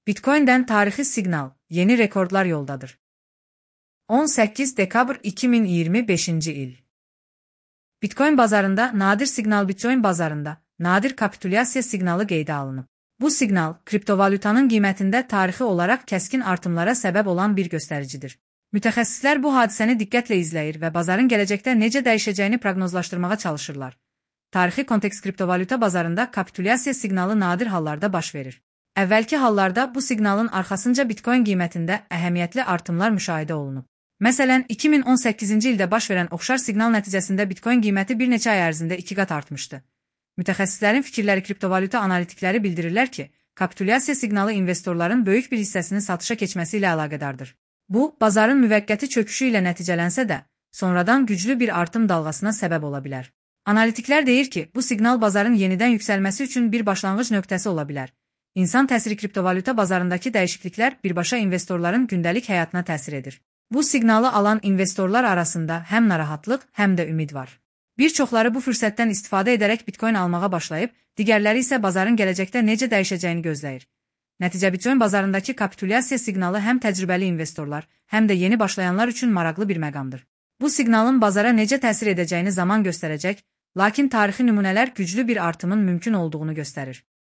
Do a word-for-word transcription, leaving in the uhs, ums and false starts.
Bitcoin'dən tarixi siqnal, yeni rekordlar yoldadır. on səkkiz dekabr iki min iyirmi beşinci il. Bitcoin bazarında nadir siqnal Bitcoin bazarında nadir kapitulyasiya siqnalı qeydə alınıb. Bu siqnal, kriptovalyutanın qiymətində tarixi olaraq kəskin artımlara səbəb olan bir göstəricidir. Mütəxəssislər bu hadisəni diqqətlə izləyir və bazarın gələcəkdə necə dəyişəcəyini proqnozlaşdırmağa çalışırlar. Tarixi kontekst kriptovalyuta bazarında kapitulyasiya siqnalı nadir hallarda baş verir. Əvvəlki hallarda bu siqnalın arxasınca Bitcoin qiymətində əhəmiyyətli artımlar müşahidə olunub. Məsələn, iki min on səkkizinci ildə baş verən oxşar siqnal nəticəsində Bitcoin qiyməti bir neçə ay ərzində iki qat artmışdı. Mütəxəssislərin fikirləri kriptovalyuta analitikləri bildirirlər ki, kapitulyasiya siqnalı investorların böyük bir hissəsinin satışa keçməsi ilə əlaqədardır. Bu, bazarın müvəqqəti çöküşü ilə nəticələnsə də, sonradan güclü bir artım dalğasına səbəb ola bilər. Analitiklər deyir ki, bu siqnal bazarın yenidən yüksəlməsi üçün bir başlanğıc nöqtəsi ola bilər. İnsan təsiri kriptovalyuta bazarındakı dəyişikliklər birbaşa investorların gündəlik həyatına təsir edir. Bu siqnalı alan investorlar arasında həm narahatlıq, həm də ümid var. Bir çoxları bu fürsətdən istifadə edərək Bitcoin almağa başlayıb, digərləri isə bazarın gələcəkdə necə dəyişəcəyini gözləyir. Nəticə Bitcoin bazarındakı kapitulyasiya siqnalı həm təcrübəli investorlar, həm də yeni başlayanlar üçün maraqlı bir məqamdır. Bu siqnalın bazara necə təsir edəcəyini zaman göstərəcək, lakin tarixi nümunələr güclü bir artımın mümkün olduğunu göstərir.